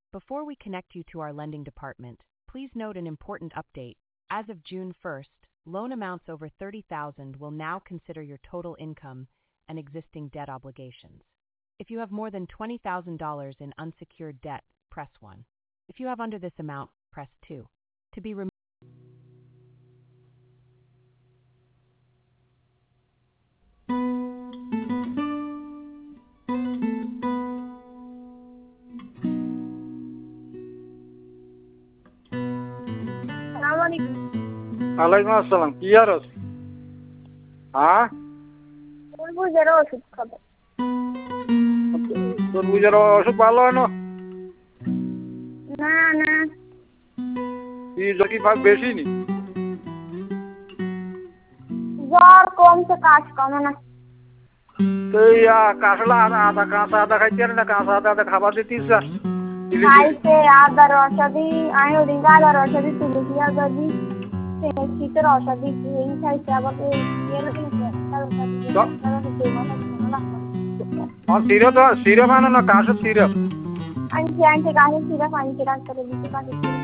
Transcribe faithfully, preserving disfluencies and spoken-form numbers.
Before we connect you to our lending department, please note an important update. As of June first, loan amounts over thirty thousand dollars will now consider your total income and existing debt obligations. If you have more than twenty thousand dollars in unsecured debt, press one. If you have under this amount, press two. To be removed. ওয়ালাইকুম আসসালাম। কি আর আছে? হ্যাঁ, তরমুজের ওষুধ খাবো। তরমুজের ওষুধ ভালো হয় না? না না, কি যদি ভাগ বেশি নি? জ্বর কমছে, কাশ কমে না। তো এই কাশলা আদা কাঁচা আদা খাইতে না, কাঁচা আদা আদা খাবার দিতিস না? খাইছে আদার ঔষধি, আমি ওদিন আদার ঔষধি তুলসী আদাদি শীতের ঔষধি এই খাইছে, আবার সিরাপ সিরাপ আনো না, কাশের সিরাপ আনছি আনছি কাশের সিরাপ আনছি, ডাক্তারের দিতে কাশের সিরাপ